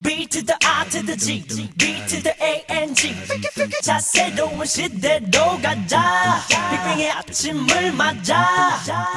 B to the R to the G, B to the A and G. 자 새로운 시대로 가자. 빅뱅의 아침을 맞아.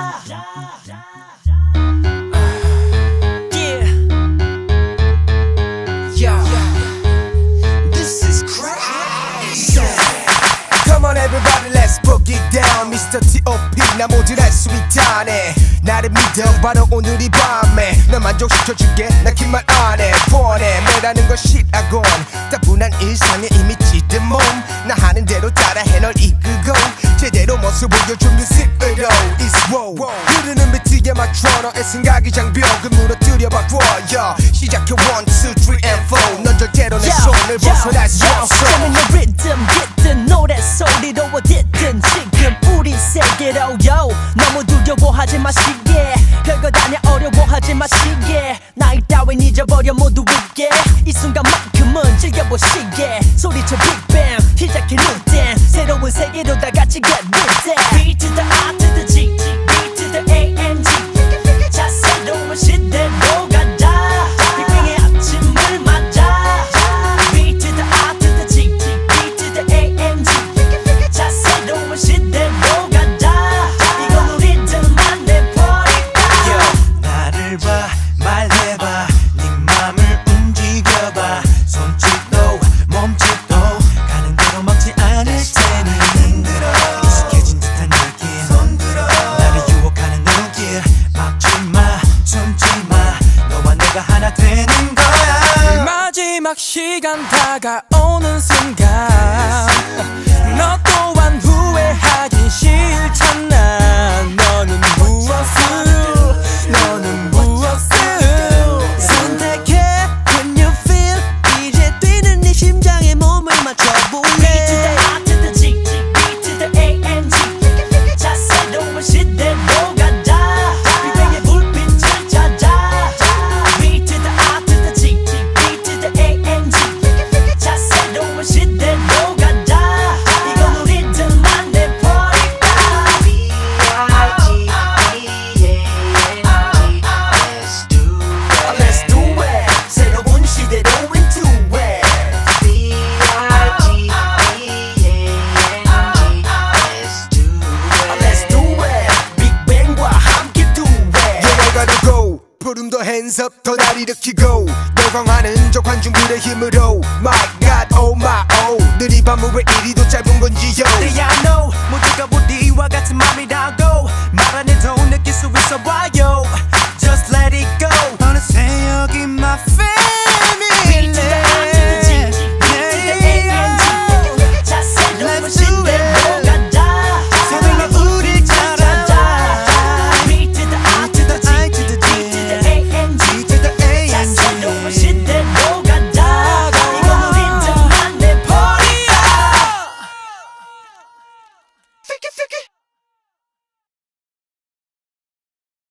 Come on everybody let's boogie down Mr. T.O.P 나 뭐든 할 수 있다네 나를 믿어 바로 오늘 이 밤에 널 만족시켜줄게 나 긴 말 안해 뻔해 매라는 걸 싫어하곤 따분한 일상에 이미 찌든 몸 나 하는 대로 따라해 널 이끌고 제대로 모습 보여준 뮤직으로 It's wow 흐르는 비트에 맞춰 너의 생각이 장벽을 무너뜨려봐 보여 시작해 1, 2, 3 and 4 넌 절대로 내 손을 벗어날 수 없어 저는 your rhythm 깃든 노래 소리로 어디든 지금 우리 세계로 yo 너무 두려워하지 마시게 별거 아냐 어려워하지 마시게 나이 따윈 잊어버려 모두 있게 이 순간만큼은 즐겨보시게 소리쳐 빅뱅 시작해 new dance 새로운 세계로 다 같이 get with that B to the R to the G B to the A and G 자 새로운 시대로 가자 빅뱅의 아침을 맞아 B to the R to the G B to the A and G 자 새로운 시대로 가자 이건 우리들만의 party 나를 봐 말해봐 네 맘을 움직여봐 손짓도 몸짓도 가는 대로 막지 않을 테니 흔들어 익숙해진 듯한 느낌 손들어 나를 유혹하는 눈길 막지마 숨지마 너와 내가 하나 되는 거야 마지막 시간 다가오는 순간 너 또한 후회하기 싫잖아 너는 무엇을 선택해 Can you feel 이제 뛰는 네 심장에 몸을 맞춰볼래 B to the R to the G B to the A and G 자 새로운 시대로 가자 빅뱅의 불빛을 찾아 B to the R to the G B to the A and G 자 새로운 시대로 가자 이건 우리들만의 party Let's do it 새로운 시대로 into it Let's do it 빅뱅과 함께 do it You gotta go 부름 더 hands up 더 날 일으키고 열광하는 저 관중들의 힘으로 My God oh my oh 늘 이 밤은 왜 이리도 짧은 건지요 Yeah I know 모두가 우리와 같은 맘이라고